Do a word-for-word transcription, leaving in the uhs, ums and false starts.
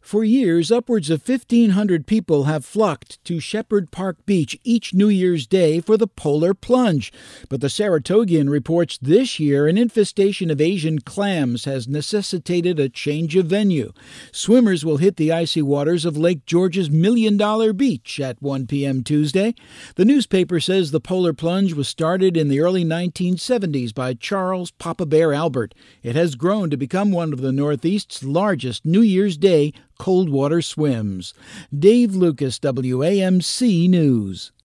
For years, upwards of fifteen hundred people have flocked to Shepherd Park Beach each New Year's Day for the polar plunge. But the Saratogian reports this year an infestation of Asian clams has necessitated a change of venue. Swimmers will hit the icy waters of Lake George's Million Dollar Beach at one p.m. Tuesday. The newspaper says the polar plunge was started in the early nineteen seventies by Charles Papa Bear Albert. It has grown to become one of the Northeast's largest New Year's Day cold water swims. Dave Lucas, W A M C News.